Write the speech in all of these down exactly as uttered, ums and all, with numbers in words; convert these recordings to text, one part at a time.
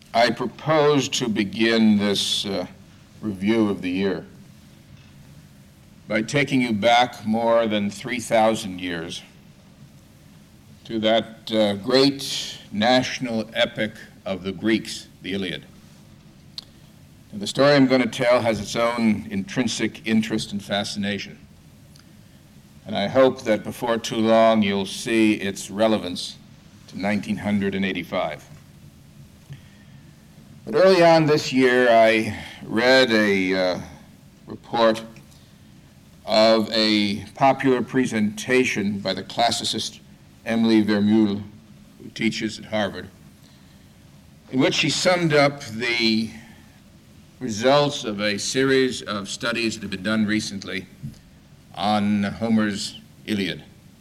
I propose to begin this uh, review of the year by taking you back more than three thousand years to that uh, great national epic of the Greeks, the Iliad. And the story I'm going to tell has its own intrinsic interest and fascination. And I hope that before too long you'll see its relevance to nineteen eighty-five. But early on this year, I read a uh, report of a popular presentation by the classicist Emily Vermeulen, who teaches at Harvard, in which she summed up the results of a series of studies that have been done recently on Homer's Iliad.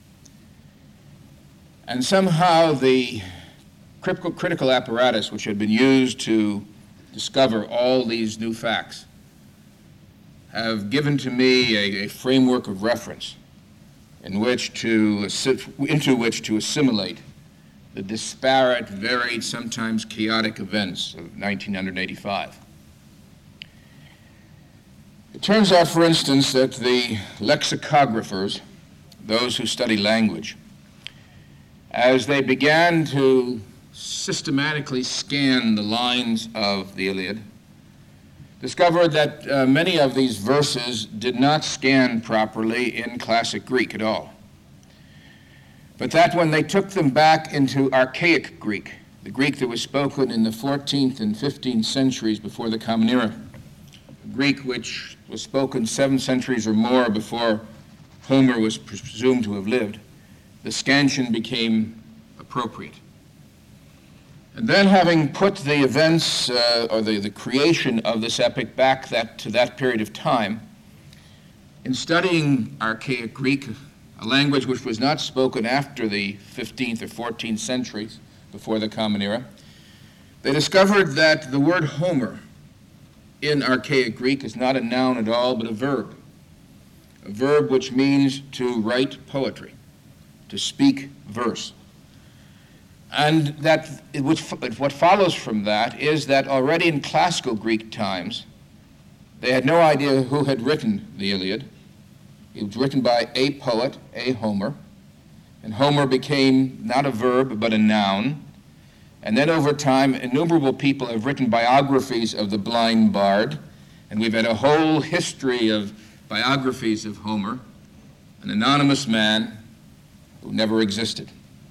And somehow the critical, critical apparatus which had been used to discover all these new facts have given to me a, a framework of reference in which to, into which to assimilate the disparate, varied, sometimes chaotic events of nineteen eighty-five. It turns out, for instance, that the lexicographers, those who study language, as they began to systematically scan the lines of the Iliad, discovered that uh, many of these verses did not scan properly in classic Greek at all. But that when they took them back into archaic Greek, the Greek that was spoken in the fourteenth and fifteenth centuries before the Common Era, Greek which was spoken seven centuries or more before Homer was presumed to have lived, the scansion became appropriate. And then, having put the events uh, or the, the creation of this epic back that, to that period of time, in studying archaic Greek, a language which was not spoken after the fifteenth or fourteenth centuries before the Common Era, they discovered that the word Homer in archaic Greek is not a noun at all, but a verb. A verb which means to write poetry, to speak verse. And that which, what follows from that is that already in classical Greek times, they had no idea who had written the Iliad. It was written by a poet, a Homer, and Homer became not a verb, but a noun. And then over time, innumerable people have written biographies of the blind bard, and we've had a whole history of biographies of Homer, an anonymous man who never existed.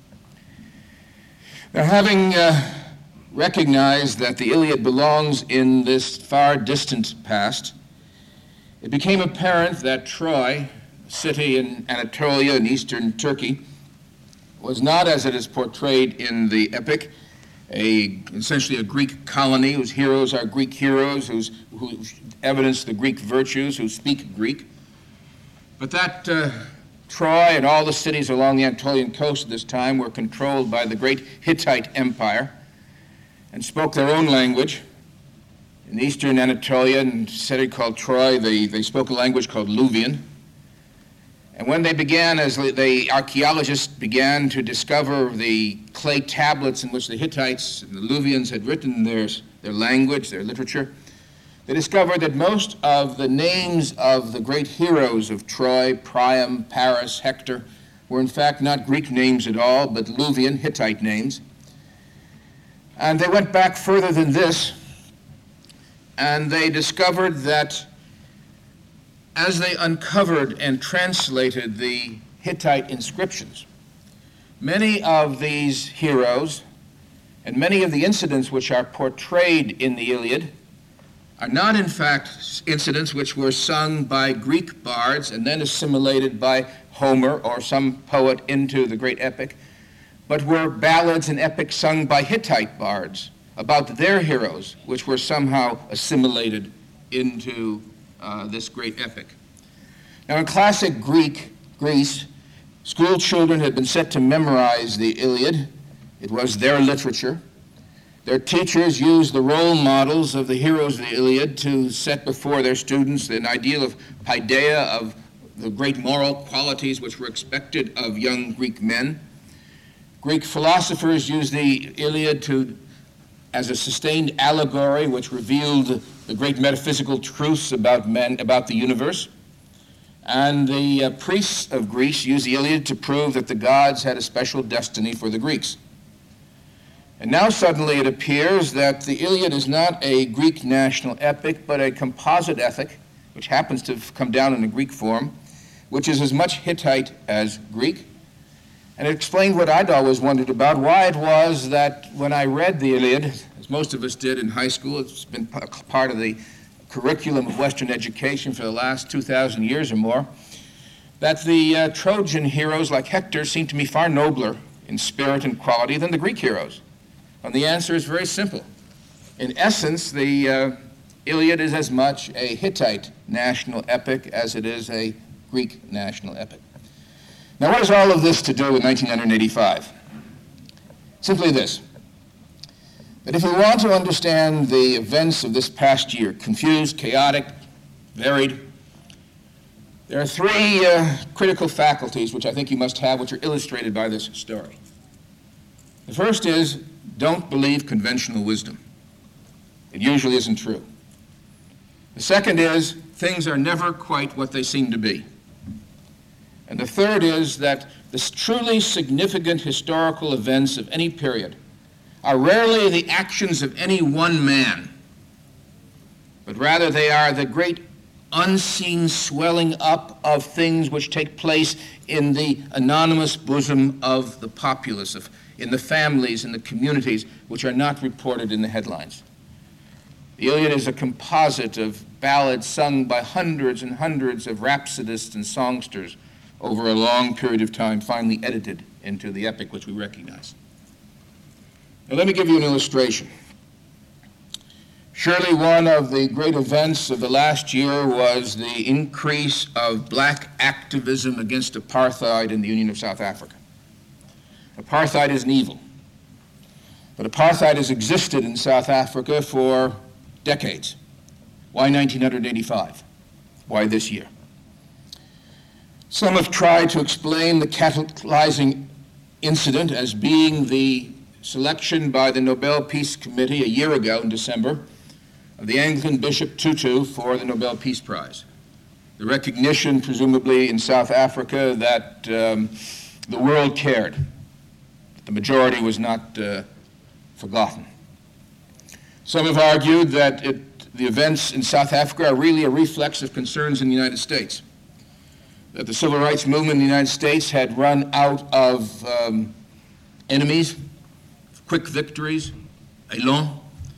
Now, having uh, recognized that the Iliad belongs in this far distant past, it became apparent that Troy, a city in Anatolia in eastern Turkey, was not, as it is portrayed in the epic, a, essentially a Greek colony whose heroes are Greek heroes, whose, who evidence the Greek virtues, who speak Greek, but that uh, Troy and all the cities along the Anatolian coast at this time were controlled by the great Hittite Empire and spoke their own language. In eastern Anatolia, in a city called Troy, they, they spoke a language called Luvian. And when they began, as the archaeologists began to discover the clay tablets in which the Hittites and the Luvians had written their, their language, their literature, they discovered that most of the names of the great heroes of Troy, Priam, Paris, Hector, were in fact not Greek names at all, but Luvian, Hittite names. And they went back further than this, and they discovered that as they uncovered and translated the Hittite inscriptions, many of these heroes and many of the incidents which are portrayed in the Iliad are not in fact incidents which were sung by Greek bards and then assimilated by Homer or some poet into the great epic, but were ballads and epics sung by Hittite bards about their heroes, which were somehow assimilated into uh, this great epic. Now, in classic Greek, Greece, school children had been set to memorize the Iliad. It was their literature. Their teachers used the role models of the heroes of the Iliad to set before their students an ideal of paideia, of the great moral qualities which were expected of young Greek men. Greek philosophers used the Iliad to as a sustained allegory which revealed the great metaphysical truths about men, about the universe. And the uh, priests of Greece used the Iliad to prove that the gods had a special destiny for the Greeks. And now suddenly it appears that the Iliad is not a Greek national epic, but a composite epic, which happens to have come down in a Greek form, which is as much Hittite as Greek. And it explained what I'd always wondered about, why it was that when I read the Iliad, as most of us did in high school, it's been part of the curriculum of Western education for the last two thousand years or more, that the uh, Trojan heroes like Hector seem to me far nobler in spirit and quality than the Greek heroes. And the answer is very simple. In essence, the uh, Iliad is as much a Hittite national epic as it is a Greek national epic. Now, what has all of this to do with nineteen eighty-five? Simply this, that if we want to understand the events of this past year, confused, chaotic, varied, there are three uh, critical faculties which I think you must have, which are illustrated by this story. The first is, don't believe conventional wisdom. It usually isn't true. The second is, things are never quite what they seem to be. And the third is that the truly significant historical events of any period are rarely the actions of any one man, but rather they are the great unseen swelling up of things which take place in the anonymous bosom of the populace, of, in the families, in the communities, which are not reported in the headlines. The Iliad is a composite of ballads sung by hundreds and hundreds of rhapsodists and songsters over a long period of time, finally edited into the epic which we recognize. Now, let me give you an illustration. Surely one of the great events of the last year was the increase of black activism against apartheid in the Union of South Africa. Apartheid is an evil, but apartheid has existed in South Africa for decades. Why nineteen eighty-five? Why this year? Some have tried to explain the catalyzing incident as being the selection by the Nobel Peace Committee a year ago in December of the Anglican Bishop Tutu for the Nobel Peace Prize. The recognition, presumably in South Africa, that um, the world cared, that the majority was not uh, forgotten. Some have argued that it, the events in South Africa are really a reflex of concerns in the United States, that the civil rights movement in the United States had run out of um, enemies, quick victories, élan.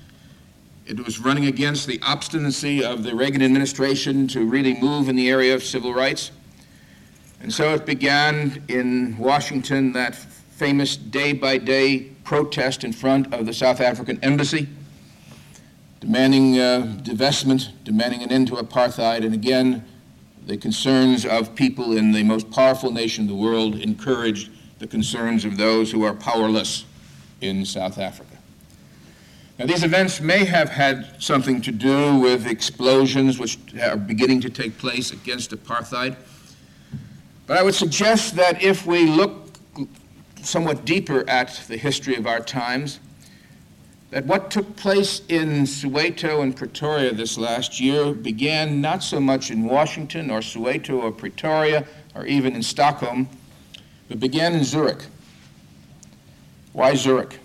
It was running against the obstinacy of the Reagan administration to really move in the area of civil rights. And so it began in Washington, that famous day-by-day protest in front of the South African embassy, demanding uh, divestment, demanding an end to apartheid, and again, the concerns of people in the most powerful nation in the world encouraged the concerns of those who are powerless in South Africa. Now, these events may have had something to do with explosions which are beginning to take place against apartheid, but I would suggest that if we look somewhat deeper at the history of our times, that what took place in Soweto and Pretoria this last year began not so much in Washington or Soweto or Pretoria or even in Stockholm, but began in Zurich. Why Zurich?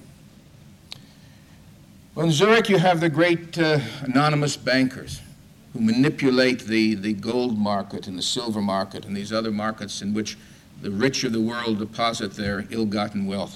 Well, in Zurich you have the great uh, anonymous bankers who manipulate the, the gold market and the silver market and these other markets in which the rich of the world deposit their ill-gotten wealth.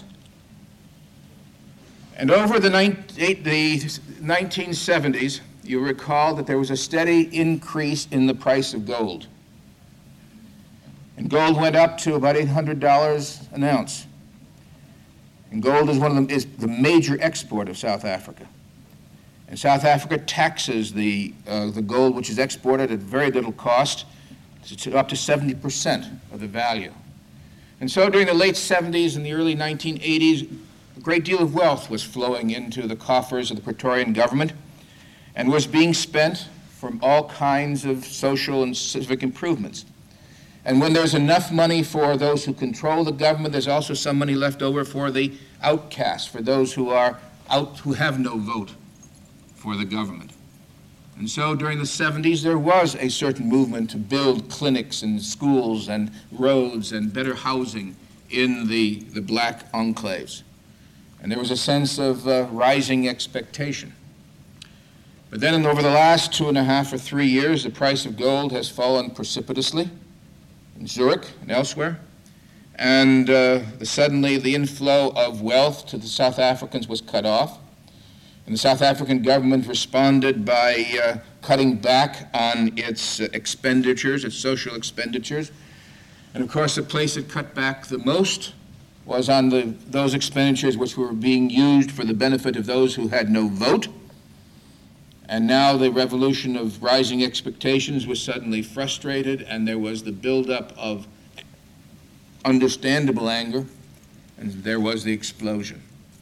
And over the, the nineteen seventies, you recall that there was a steady increase in the price of gold. And gold went up to about eight hundred dollars an ounce. And gold is one of them is the major export of South Africa. And South Africa taxes the uh, the gold which is exported at very little cost, to up to seventy percent of the value. And so during the late seventies and the early nineteen eighties, a great deal of wealth was flowing into the coffers of the Praetorian government and was being spent for all kinds of social and civic improvements. And when there's enough money for those who control the government, there's also some money left over for the outcasts, for those who are out who have no vote for the government. And so during the seventies, there was a certain movement to build clinics and schools and roads and better housing in the, the black enclaves. And there was a sense of uh, rising expectation. But then over the last two and a half or three years, the price of gold has fallen precipitously in Zurich and elsewhere. And uh, the, suddenly the inflow of wealth to the South Africans was cut off. And the South African government responded by uh, cutting back on its uh, expenditures, its social expenditures. And of course, the place that cut back the most was on the, those expenditures which were being used for the benefit of those who had no vote. And now the revolution of rising expectations was suddenly frustrated, and there was the buildup of understandable anger, and there was the explosion.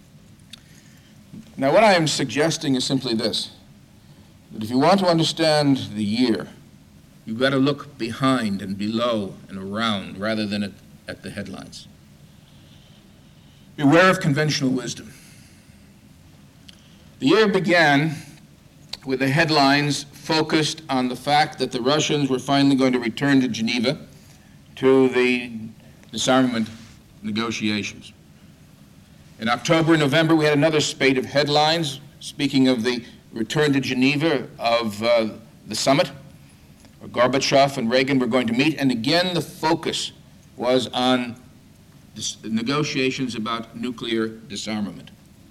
Now, what I am suggesting is simply this, that if you want to understand the year, you've got to look behind and below and around rather than at, at the headlines. Beware of conventional wisdom. The year began with the headlines focused on the fact that the Russians were finally going to return to Geneva to the disarmament negotiations. In October and November, we had another spate of headlines speaking of the return to Geneva of uh, the summit, where Gorbachev and Reagan were going to meet, and again the focus was on dis- negotiations about nuclear disarmament.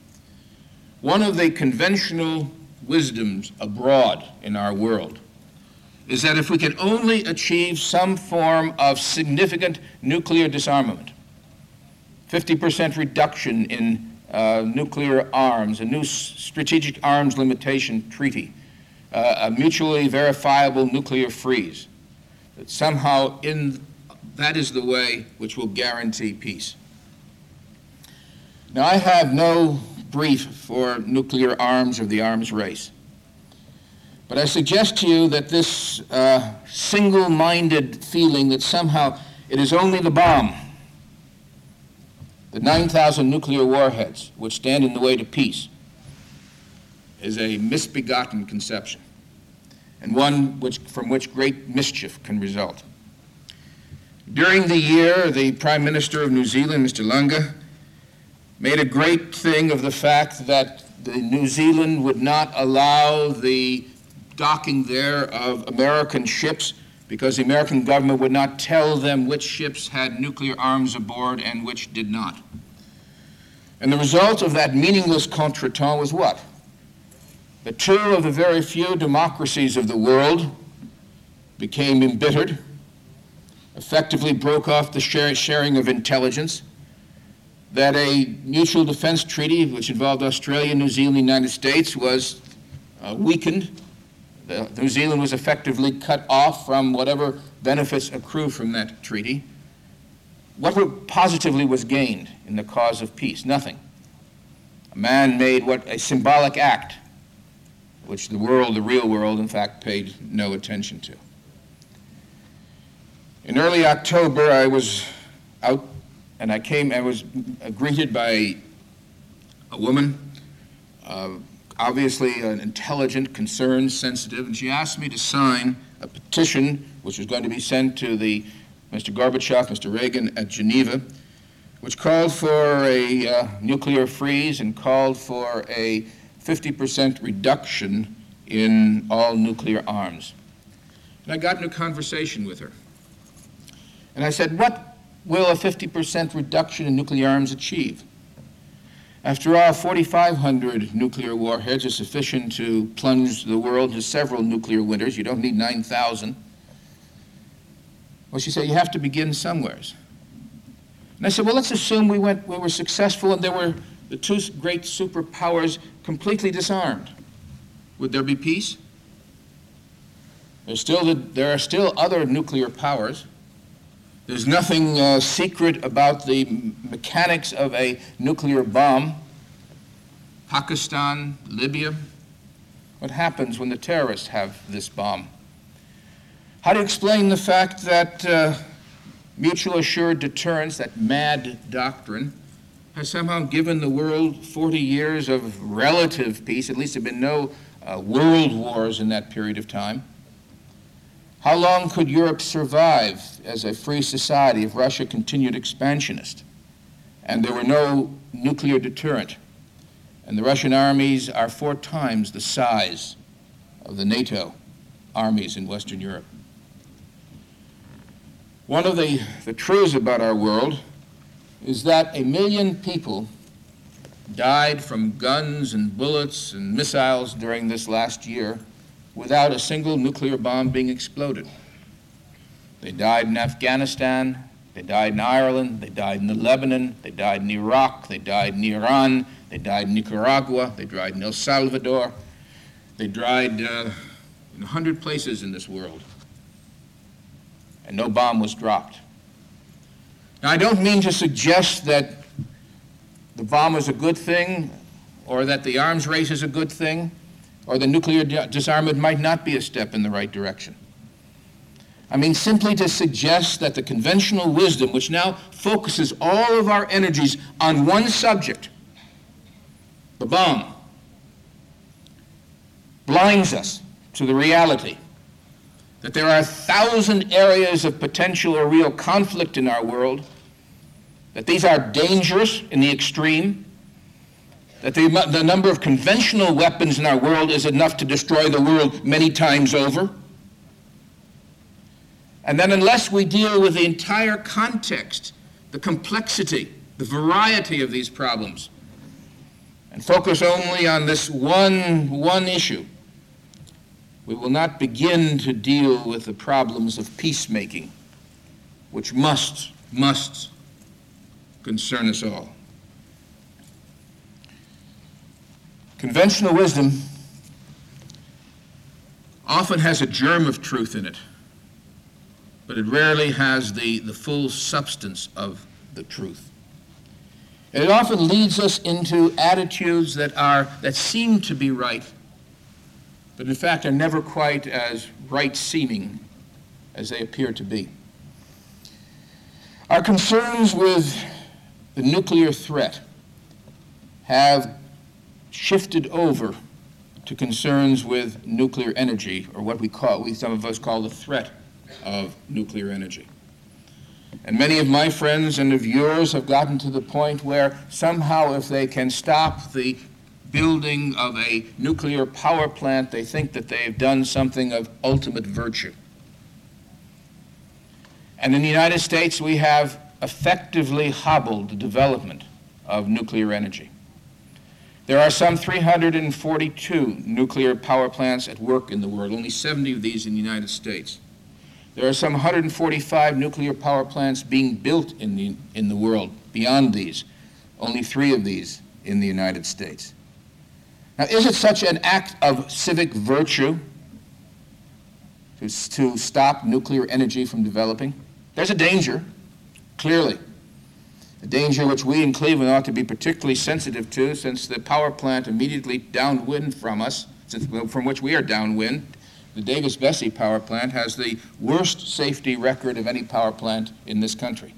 One of the conventional wisdoms abroad in our world is that if we can only achieve some form of significant nuclear disarmament, fifty percent reduction in uh, nuclear arms, a new s- strategic arms limitation treaty, uh, a mutually verifiable nuclear freeze, that somehow in, that is the way which will guarantee peace. Now, I have no brief for nuclear arms or the arms race. But I suggest to you that this uh, single-minded feeling that somehow it is only the bomb, the nine thousand nuclear warheads which stand in the way to peace, is a misbegotten conception, and one which, from which great mischief can result. During the year, the Prime Minister of New Zealand, Mister Lunga, made a great thing of the fact that the New Zealand would not allow the docking there of American ships because the American government would not tell them which ships had nuclear arms aboard and which did not. And the result of that meaningless contretemps was what? That two of the very few democracies of the world became embittered, effectively broke off the share, sharing of intelligence, that a mutual defense treaty which involved Australia, New Zealand, and the United States was uh, weakened. The, New Zealand was effectively cut off from whatever benefits accrue from that treaty. What were, positively was gained in the cause of peace? Nothing. A man made what a symbolic act, which the world, the real world, in fact, paid no attention to. In early October, I was out and I came, I was greeted by a woman, uh, obviously an intelligent, concerned, sensitive, and she asked me to sign a petition which was going to be sent to the Mister Gorbachev, Mister Reagan at Geneva, which called for a uh, nuclear freeze and called for a fifty percent reduction in all nuclear arms. And I got into a conversation with her. And I said, what will a fifty percent reduction in nuclear arms achieve? After all, forty-five hundred nuclear warheads are sufficient to plunge the world into several nuclear winters. You don't need nine thousand. Well, she said, you have to begin somewheres. And I said, well, let's assume we went, we were successful and there were the two great superpowers completely disarmed. Would there be peace? There's still the, there are still other nuclear powers. There's nothing uh, secret about the mechanics of a nuclear bomb. Pakistan, Libya. What happens when the terrorists have this bomb? How do you explain the fact that uh, mutual assured deterrence, that MAD doctrine, has somehow given the world forty years of relative peace. At least there have been no uh, world wars in that period of time. How long could Europe survive as a free society if Russia continued expansionist and there were no nuclear deterrent? And the Russian armies are four times the size of the NATO armies in Western Europe. One of the, the truths about our world is that a million people died from guns and bullets and missiles during this last year without a single nuclear bomb being exploded. They died in Afghanistan, they died in Ireland, they died in the Lebanon, they died in Iraq, they died in Iran, they died in Nicaragua, they died in El Salvador, they died uh, in a hundred places in this world, and no bomb was dropped. Now, I don't mean to suggest that the bomb is a good thing, or that the arms race is a good thing, or the nuclear disarmament might not be a step in the right direction. I mean simply to suggest that the conventional wisdom, which now focuses all of our energies on one subject, the bomb, blinds us to the reality that there are a thousand areas of potential or real conflict in our world, that these are dangerous in the extreme, that the, the number of conventional weapons in our world is enough to destroy the world many times over. And then unless we deal with the entire context, the complexity, the variety of these problems, and focus only on this one, one issue, we will not begin to deal with the problems of peacemaking, which must, must concern us all. Conventional wisdom often has a germ of truth in it, but it rarely has the, the full substance of the truth. And it often leads us into attitudes that are that seem to be right, but in fact are never quite as right-seeming as they appear to be. Our concerns with the nuclear threat have shifted over to concerns with nuclear energy, or what we call, we some of us call the threat of nuclear energy. And many of my friends and of yours have gotten to the point where somehow if they can stop the building of a nuclear power plant, they think that they've done something of ultimate virtue. And in the United States, we have effectively hobbled the development of nuclear energy. There are some three hundred forty-two nuclear power plants at work in the world, only seventy of these in the United States. There are some one hundred forty-five nuclear power plants being built in the, in the world. Beyond these, only three of these in the United States. Now, is it such an act of civic virtue to, to stop nuclear energy from developing? There's a danger, clearly. A danger which we in Cleveland ought to be particularly sensitive to, since the power plant immediately downwind from us, since, from which we are downwind, the Davis-Besse power plant has the worst safety record of any power plant in this country.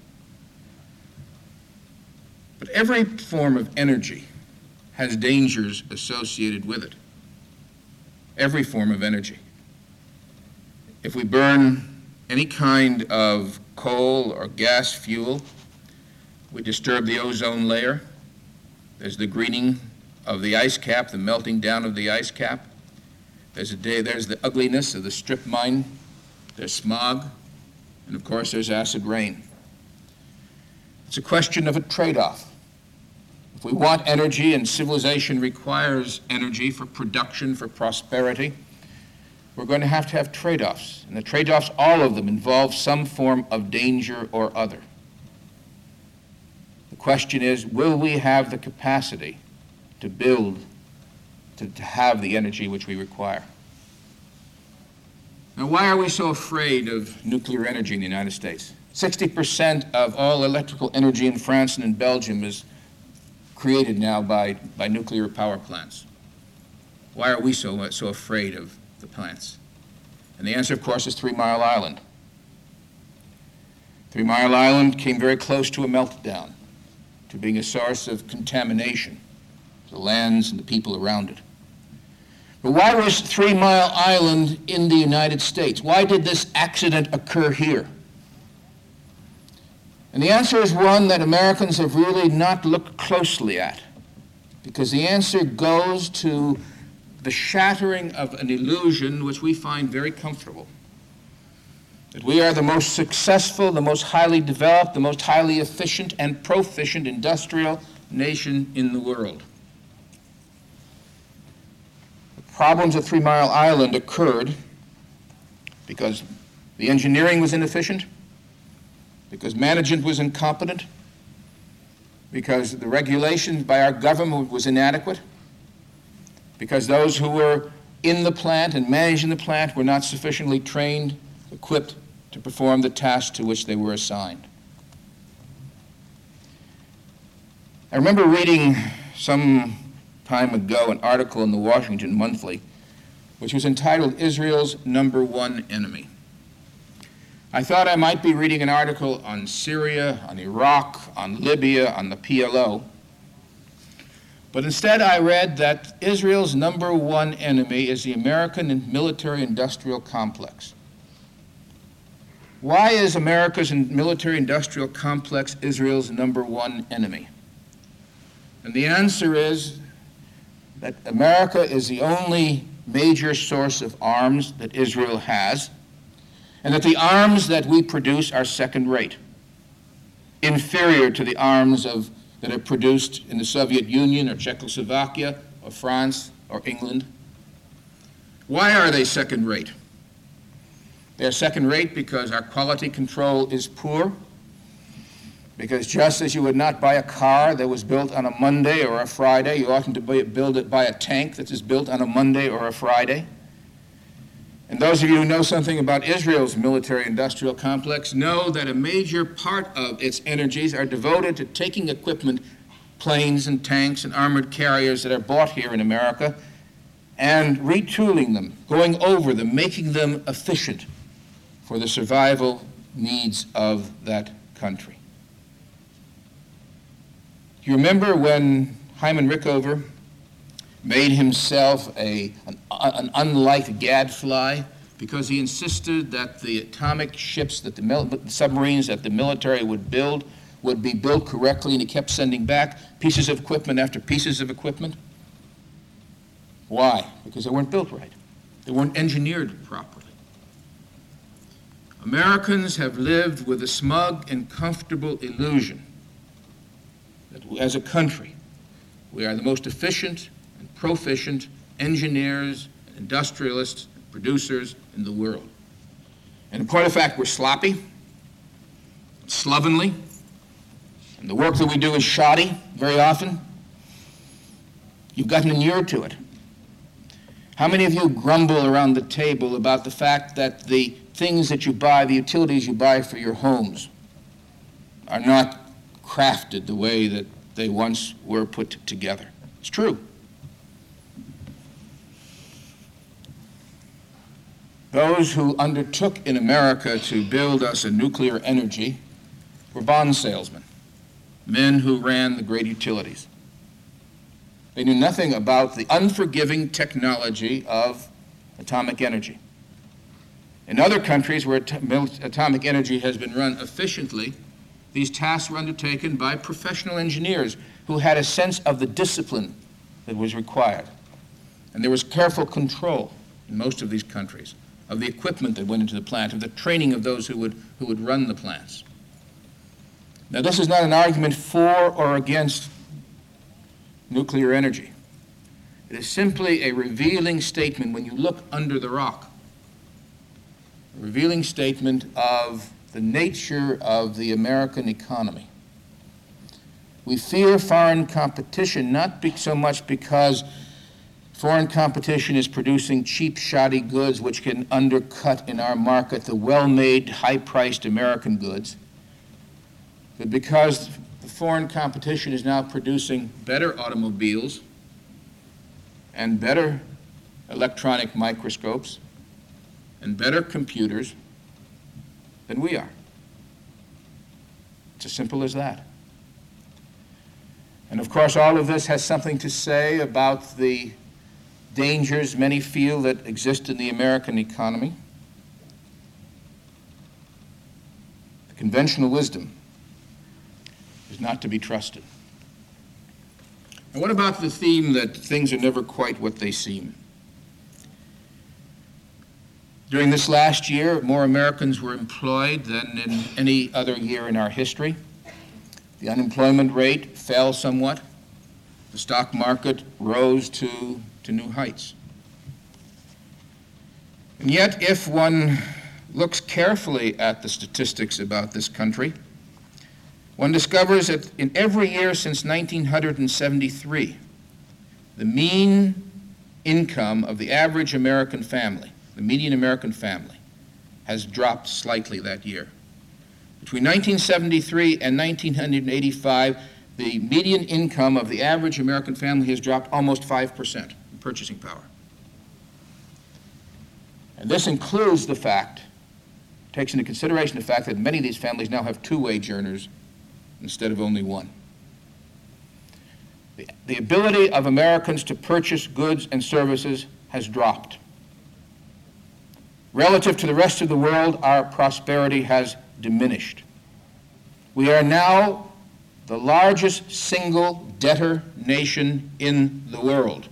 But every form of energy has dangers associated with it. Every form of energy. If we burn any kind of coal or gas fuel, we disturb the ozone layer. There's the greening of the ice cap, the melting down of the ice cap. There's, a day, there's the ugliness of the strip mine. There's smog. And of course, there's acid rain. It's a question of a trade-off. If we want energy, and civilization requires energy for production, for prosperity, we're going to have to have trade-offs. And the trade-offs, all of them, involve some form of danger or other. The question is, will we have the capacity to build, to, to have the energy which we require? Now, why are we so afraid of nuclear energy in the United States? sixty percent of all electrical energy in France and in Belgium is created now by, by nuclear power plants. Why are we so, so afraid of the plants? And the answer, of course, is Three Mile Island. Three Mile Island came very close to a meltdown. to being a source of contamination to the lands and the people around it. But why was Three Mile Island in the United States? Why did this accident occur here? And the answer is one that Americans have really not looked closely at, because the answer goes to the shattering of an illusion which we find very comfortable, that we are the most successful, the most highly developed, the most highly efficient and proficient industrial nation in the world. The problems at Three Mile Island occurred because the engineering was inefficient, because management was incompetent, because the regulations by our government was inadequate, because those who were in the plant and managing the plant were not sufficiently trained, equipped to perform the tasks to which they were assigned. I remember reading some time ago an article in the Washington Monthly which was entitled "Israel's Number One Enemy." I thought I might be reading an article on Syria, on Iraq, on Libya, on the P L O. But instead I read that Israel's number one enemy is the American military-industrial complex. Why is America's military-industrial complex Israel's number one enemy? And the answer is that America is the only major source of arms that Israel has, and that the arms that we produce are second-rate, inferior to the arms of, that are produced in the Soviet Union or Czechoslovakia or France or England. Why are they second-rate? They're second-rate because our quality control is poor, because just as you would not buy a car that was built on a Monday or a Friday, you oughtn't to build it by a tank that is built on a Monday or a Friday. And those of you who know something about Israel's military-industrial complex know that a major part of its energies are devoted to taking equipment, planes and tanks and armored carriers that are bought here in America, and retooling them, going over them, making them efficient for the survival needs of that country. Do you remember when Hyman Rickover made himself a, an, an unliked gadfly because he insisted that the atomic ships, that the mil- submarines that the military would build would be built correctly, and he kept sending back pieces of equipment after pieces of equipment? Why? Because they weren't built right. They weren't engineered properly. Americans have lived with a smug and comfortable illusion that as a country, we are the most efficient proficient engineers, industrialists, producers in the world. And in point of fact, we're sloppy, slovenly, and the work that we do is shoddy very often. You've gotten inured to it. How many of you grumble around the table about the fact that the things that you buy, the utilities you buy for your homes, are not crafted the way that they once were put together? It's true. Those who undertook in America to build us a nuclear energy were bond salesmen, men who ran the great utilities. They knew nothing about the unforgiving technology of atomic energy. In other countries where at- atomic energy has been run efficiently, these tasks were undertaken by professional engineers who had a sense of the discipline that was required. And there was careful control in most of these countries of the equipment that went into the plant, of the training of those who would, who would run the plants. Now, this is not an argument for or against nuclear energy. It is simply a revealing statement when you look under the rock, a revealing statement of the nature of the American economy. We fear foreign competition, not be so much because foreign competition is producing cheap, shoddy goods which can undercut in our market the well-made, high-priced American goods, but because the foreign competition is now producing better automobiles and better electronic microscopes and better computers than we are. It's as simple as that. And of course, all of this has something to say about the dangers many feel that exist in the American economy. The conventional wisdom is not to be trusted. And what about the theme that things are never quite what they seem? During this last year, more Americans were employed than in any other year in our history. The unemployment rate fell somewhat. The stock market rose to, to new heights. And yet, if one looks carefully at the statistics about this country, one discovers that in every year since nineteen seventy-three, the mean income of the average American family, the median American family, has dropped slightly that year. Between nineteen seventy-three and nineteen eighty-five, the median income of the average American family has dropped almost five percent in purchasing power. And this includes the fact, takes into consideration the fact that many of these families now have two wage earners instead of only one. The, the ability of Americans to purchase goods and services has dropped. Relative to the rest of the world, our prosperity has diminished. We are now the largest single debtor nation in the world.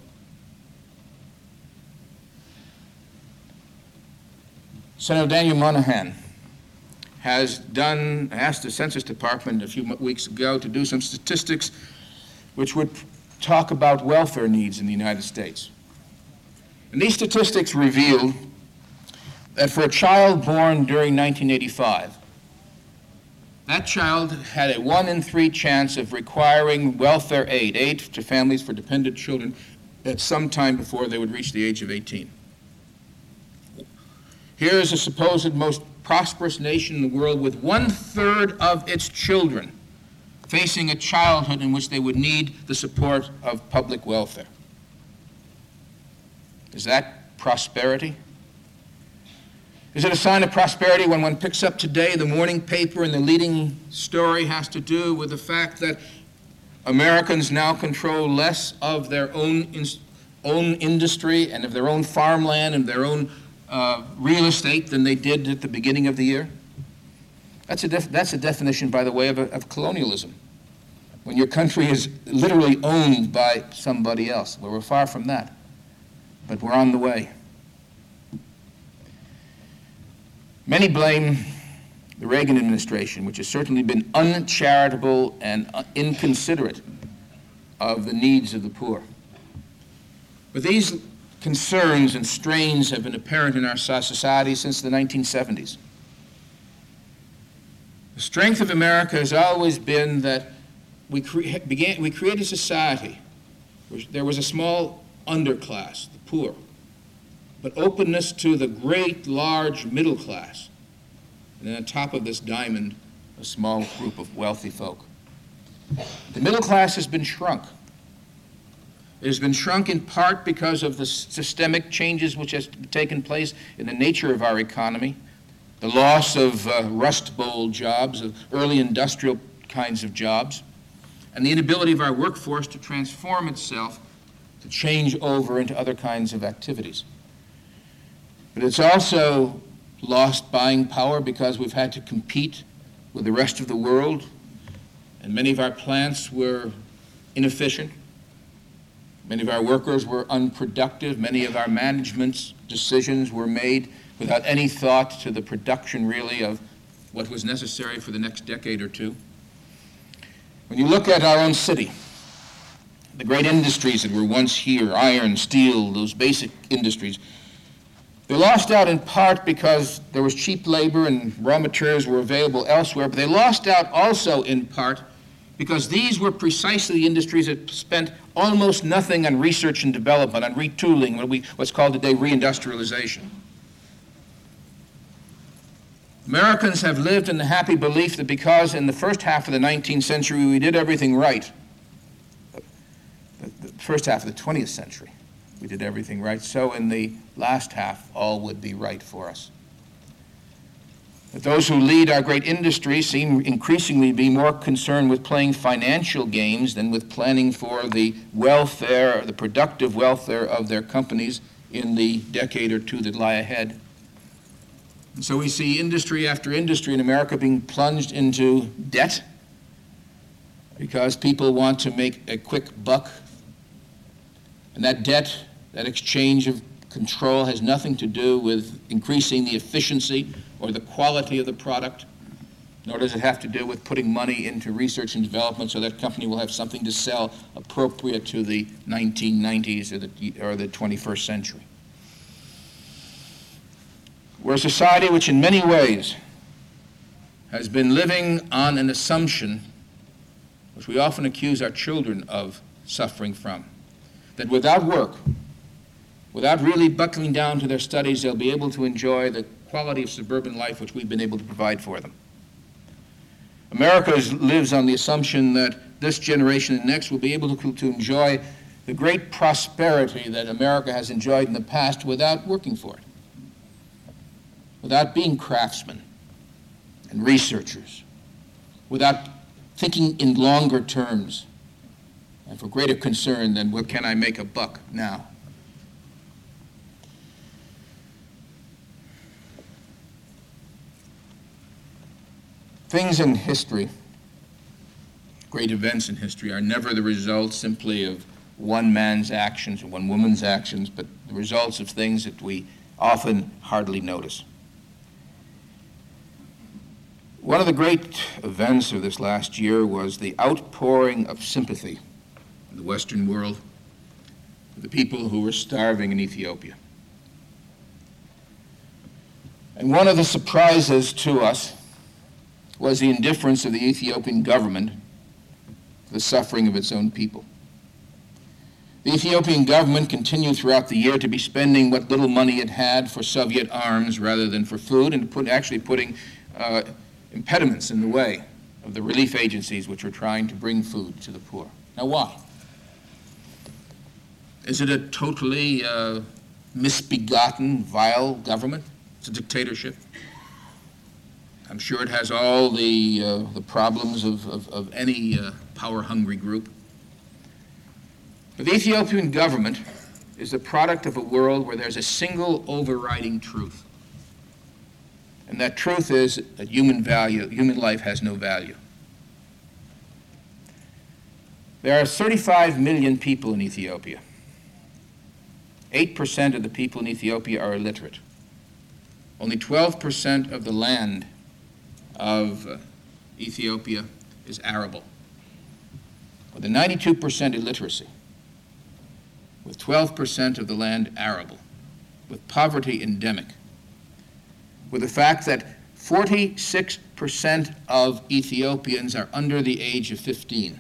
Senator Daniel Monahan has done, asked the Census Department a few weeks ago to do some statistics which would talk about welfare needs in the United States. And these statistics reveal that for a child born during nineteen eighty-five, that child had a one in three chance of requiring welfare aid, aid to families for dependent children, at some time before they would reach the age of eighteen. Here is a supposed most prosperous nation in the world with one-third of its children facing a childhood in which they would need the support of public welfare. Is that prosperity? Is it a sign of prosperity when one picks up today the morning paper and the leading story has to do with the fact that Americans now control less of their own, in, own industry and of their own farmland and their own uh, real estate than they did at the beginning of the year? That's a, def- that's a definition, by the way, of, a, of colonialism, when your country is literally owned by somebody else. Well, we're far from that, but we're on the way. Many blame the Reagan administration, which has certainly been uncharitable and inconsiderate of the needs of the poor. But these concerns and strains have been apparent in our society since the nineteen seventies. The strength of America has always been that we, cre- began, we created a society where there was a small underclass, the poor, but openness to the great, large middle class. And then on top of this diamond, a small group of wealthy folk. The middle class has been shrunk. It has been shrunk in part because of the systemic changes which has taken place in the nature of our economy, the loss of uh, Rust Bowl jobs, of early industrial kinds of jobs, and the inability of our workforce to transform itself, to change over into other kinds of activities. But it's also lost buying power because we've had to compete with the rest of the world, and many of our plants were inefficient. Many of our workers were unproductive. Many of our management's decisions were made without any thought to the production, really, of what was necessary for the next decade or two. When you look at our own city, the great industries that were once here, iron, steel, those basic industries, they lost out in part because there was cheap labor and raw materials were available elsewhere, but they lost out also in part because these were precisely the industries that spent almost nothing on research and development, on retooling, what we, what's called today reindustrialization. Americans have lived in the happy belief that because in the first half of the nineteenth century we did everything right, the, the first half of the twentieth century, we did everything right, so in the last half, all would be right for us. that those who lead our great industry seem increasingly to be more concerned with playing financial games than with planning for the welfare, the productive welfare of their companies in the decade or two that lie ahead. And so we see industry after industry in America being plunged into debt because people want to make a quick buck. And that debt, that exchange of control, has nothing to do with increasing the efficiency or the quality of the product, nor does it have to do with putting money into research and development so that company will have something to sell appropriate to the nineteen nineties or the, or the twenty-first century. We're a society which in many ways has been living on an assumption, which we often accuse our children of suffering from, that without work, without really buckling down to their studies, they'll be able to enjoy the quality of suburban life which we've been able to provide for them. America is, lives on the assumption that this generation and next will be able to, to enjoy the great prosperity that America has enjoyed in the past without working for it, without being craftsmen and researchers, without thinking in longer terms and for greater concern than, well, can I make a buck now? Things in history, great events in history, are never the result simply of one man's actions or one woman's actions, but the results of things that we often hardly notice. One of the great events of this last year was the outpouring of sympathy in the Western world for the people who were starving in Ethiopia. And one of the surprises to us was the indifference of the Ethiopian government to the suffering of its own people. The Ethiopian government continued throughout the year to be spending what little money it had for Soviet arms rather than for food, and put, actually putting uh, impediments in the way of the relief agencies which were trying to bring food to the poor. Now, why? Is it a totally uh, misbegotten, vile government? It's a dictatorship. I'm sure it has all the, uh, the problems of, of, of any uh, power-hungry group. But the Ethiopian government is the product of a world where there's a single overriding truth. And that truth is that human value, human life has no value. There are thirty-five million people in Ethiopia. eight percent of the people in Ethiopia are illiterate. Only twelve percent of the land of uh, Ethiopia is arable. With a ninety-two percent illiteracy, with twelve percent of the land arable, with poverty endemic, with the fact that forty-six percent of Ethiopians are under the age of fifteen,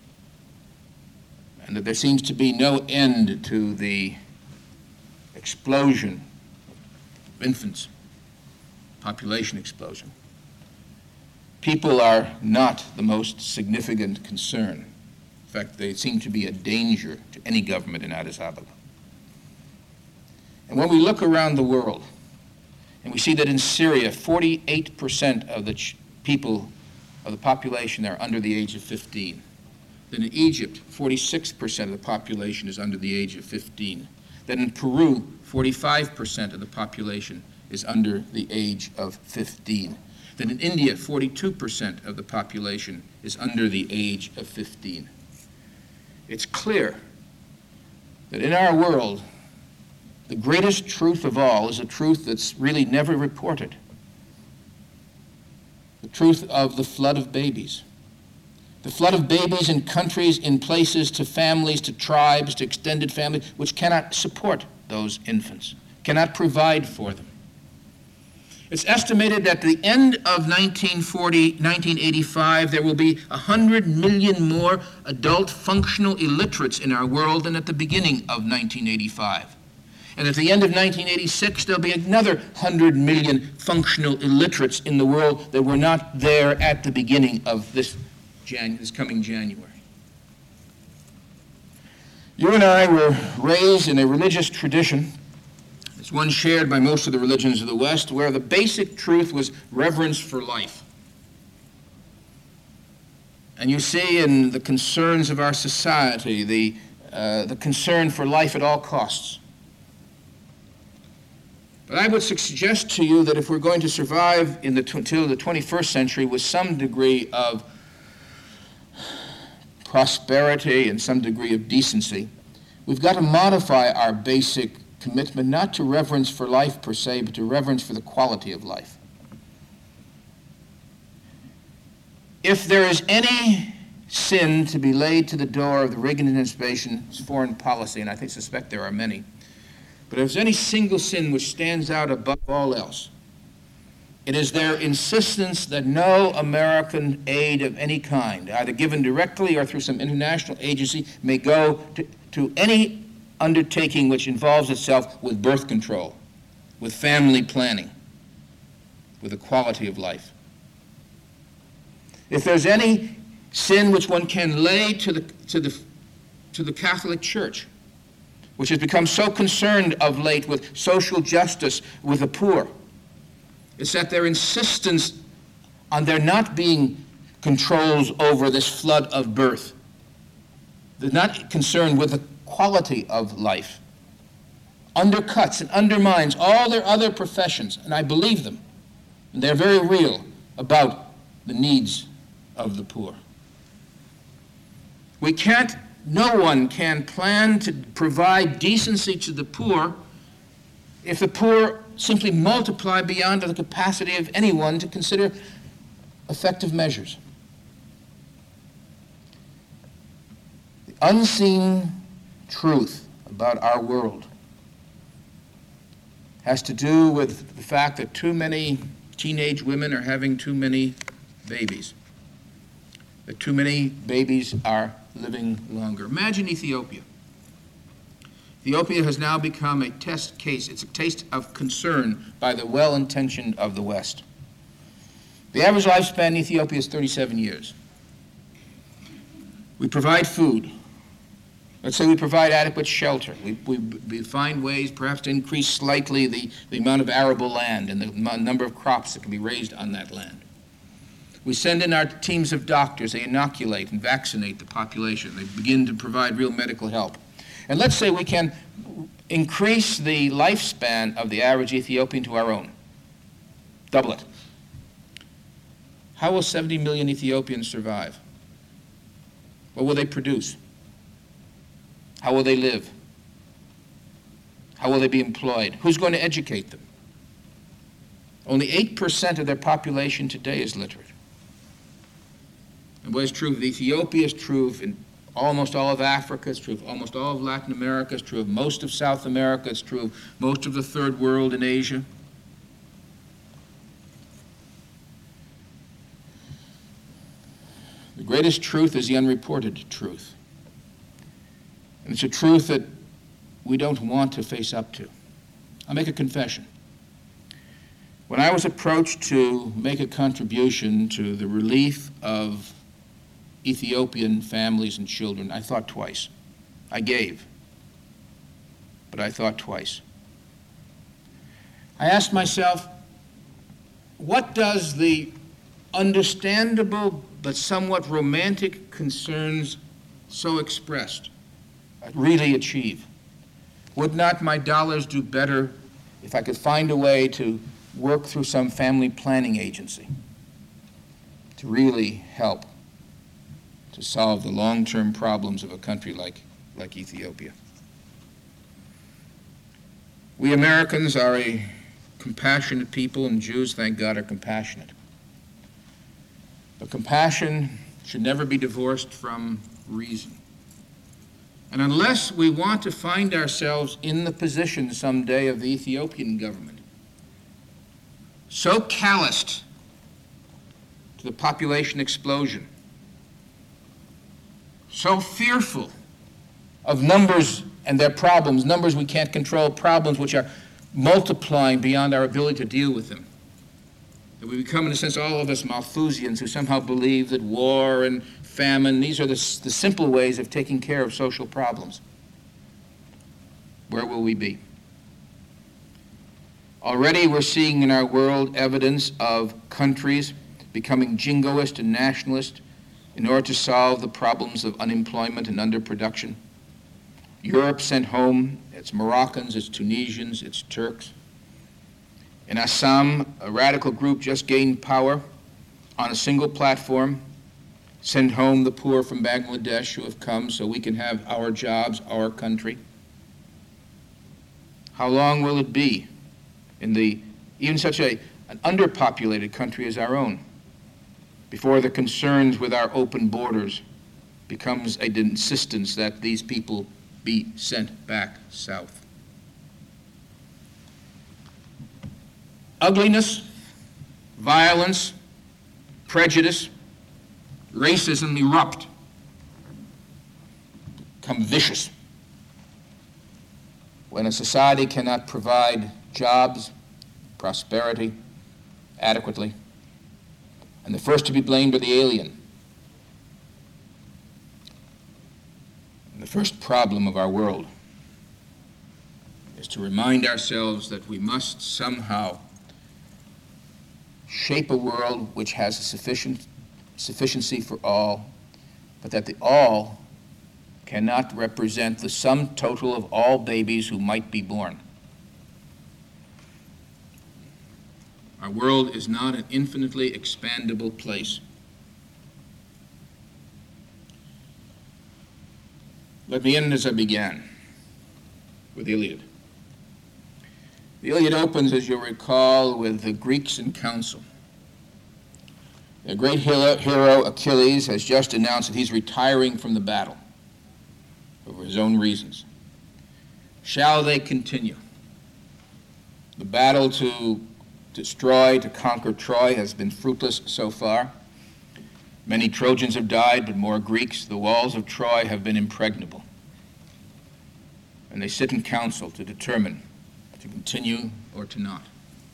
and that there seems to be no end to the explosion of infants, population explosion. People are not the most significant concern. In fact, they seem to be a danger to any government in Addis Ababa. And when we look around the world, and we see that in Syria, forty-eight percent of the ch- people of the population are under the age of fifteen. Then in Egypt, forty-six percent of the population is under the age of fifteen. Then in Peru, forty-five percent of the population is under the age of fifteen. Then in India, forty-two percent of the population is under the age of fifteen. It's clear that in our world, the greatest truth of all is a truth that's really never reported. The truth of the flood of babies. The flood of babies in countries, in places, to families, to tribes, to extended families, which cannot support those infants, cannot provide for them. It's estimated that at the end of nineteen forty, nineteen eighty-five, there will be one hundred million more adult functional illiterates in our world than at the beginning of nineteen eighty-five. And at the end of nineteen eighty-six, there'll be another one hundred million functional illiterates in the world that were not there at the beginning of this, Jan- this coming January. You and I were raised in a religious tradition It's one shared by most of the religions of the West, where the basic truth was reverence for life. And you see in the concerns of our society, the, uh, the concern for life at all costs. But I would suggest to you that if we're going to survive in the, until the twenty-first century with some degree of prosperity and some degree of decency, we've got to modify our basic commitment not to reverence for life per se, but to reverence for the quality of life. If there is any sin to be laid to the door of the Reagan administration's foreign policy, and I think suspect there are many, but if there's any single sin which stands out above all else, it is their insistence that no American aid of any kind, either given directly or through some international agency, may go to, to any undertaking which involves itself with birth control, with family planning, with the quality of life. If there's any sin which one can lay to the, to the, to the Catholic Church, which has become so concerned of late with social justice with the poor, it's that their insistence on there not being controls over this flood of birth. They're not concerned with the quality of life. Undercuts and undermines all their other professions, and I believe them. And they're very real about the needs of the poor. We can't, no one can plan to provide decency to the poor if the poor simply multiply beyond the capacity of anyone to consider effective measures. The unseen truth about our world has to do with the fact that too many teenage women are having too many babies, that too many babies are living longer. Imagine Ethiopia. Ethiopia has now become a test case. It's a case of concern by the well-intentioned of the West. The average lifespan in Ethiopia is thirty-seven years. We provide food. Let's say we provide adequate shelter. We, we, we find ways perhaps to increase slightly the, the amount of arable land and the number of crops that can be raised on that land. We send in our teams of doctors. They inoculate and vaccinate the population. They begin to provide real medical help. And let's say we can increase the lifespan of the average Ethiopian to our own. Double it. How will seventy million Ethiopians survive? What will they produce? How will they live? How will they be employed? Who's going to educate them? Only eight percent of their population today is literate. And what is true of Ethiopia is true of in almost all of Africa, it's true of almost all of Latin America, it's true of most of South America, it's true of most of the third world in Asia. The greatest truth is the unreported truth. And it's a truth that we don't want to face up to. I'll make a confession. When I was approached to make a contribution to the relief of Ethiopian families and children, I thought twice. I gave, but I thought twice. I asked myself, what does the understandable but somewhat romantic concerns so expressed really achieve? Would not my dollars do better if I could find a way to work through some family planning agency to really help to solve the long-term problems of a country like, like Ethiopia? We Americans are a compassionate people, and Jews, thank God, are compassionate. But compassion should never be divorced from reason. And unless we want to find ourselves in the position someday of the Ethiopian government, so calloused to the population explosion, so fearful of numbers and their problems, numbers we can't control, problems which are multiplying beyond our ability to deal with them, that we become, in a sense, all of us Malthusians who somehow believe that war and famine, these are the, the simple ways of taking care of social problems. Where will we be? Already we're seeing in our world evidence of countries becoming jingoist and nationalist in order to solve the problems of unemployment and underproduction. Europe sent home its Moroccans, its Tunisians, its Turks. In Assam, a radical group just gained power on a single platform, send home the poor from Bangladesh who have come so we can have our jobs, our country. How long will it be in the even such a, an underpopulated country as our own before the concerns with our open borders becomes an insistence that these people be sent back south? Ugliness, violence, prejudice, racism erupt, become vicious. When a society cannot provide jobs, prosperity adequately, and the first to be blamed are the alien. And the first problem of our world is to remind ourselves that we must somehow shape a world which has a sufficient sufficiency for all, but that the all cannot represent the sum total of all babies who might be born. Our world is not an infinitely expandable place. Let me end as I began, with the Iliad. The Iliad opens, as you'll recall, with the Greeks in council. The great hero Achilles has just announced that he's retiring from the battle over his own reasons. Shall they continue? The battle to destroy, to conquer Troy has been fruitless so far. Many Trojans have died, but more Greeks. The walls of Troy have been impregnable. And they sit in council to determine to continue or to not.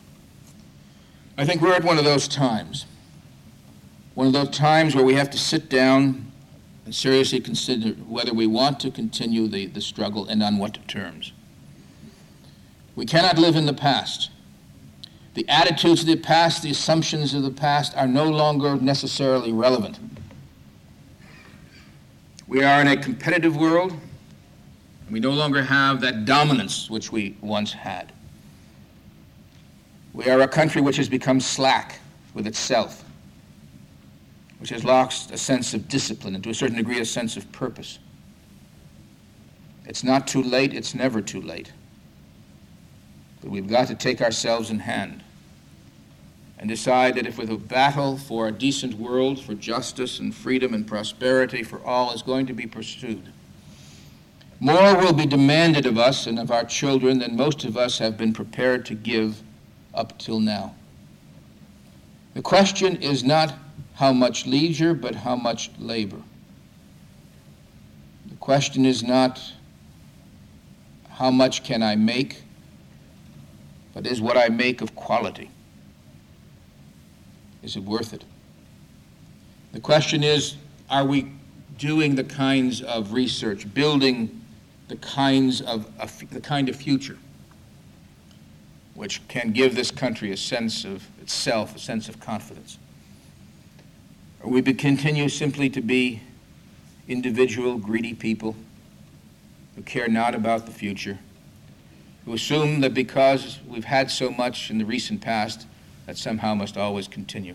I think we're at one of those times. One of those times where we have to sit down and seriously consider whether we want to continue the, the struggle and on what terms. We cannot live in the past. The attitudes of the past, the assumptions of the past are no longer necessarily relevant. We are in a competitive world, and we no longer have that dominance which we once had. We are a country which has become slack with itself, which has lost a sense of discipline and to a certain degree a sense of purpose. It's not too late, it's never too late. But we've got to take ourselves in hand and decide that if with a battle for a decent world, for justice and freedom and prosperity for all is going to be pursued, more will be demanded of us and of our children than most of us have been prepared to give up till now. The question is not how much leisure, but how much labor. The question is not how much can I make, but is what I make of quality? Is it worth it? The question is, are we doing the kinds of research, building the kinds of a, the kind of future which can give this country a sense of itself, a sense of confidence? Or we continue simply to be individual, greedy people who care not about the future, who assume that because we've had so much in the recent past, that somehow must always continue.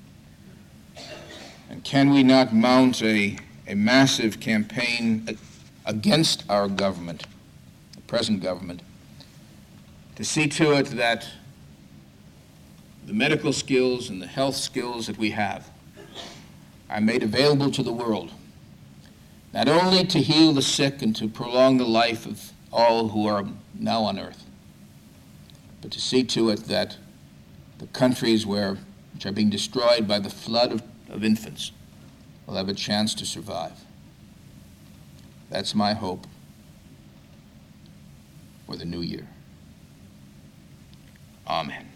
And can we not mount a, a massive campaign against our government, the present government, to see to it that the medical skills and the health skills that we have are made available to the world, not only to heal the sick and to prolong the life of all who are now on earth, but to see to it that the countries where, which are being destroyed by the flood of, of infants will have a chance to survive. That's my hope for the new year. Amen.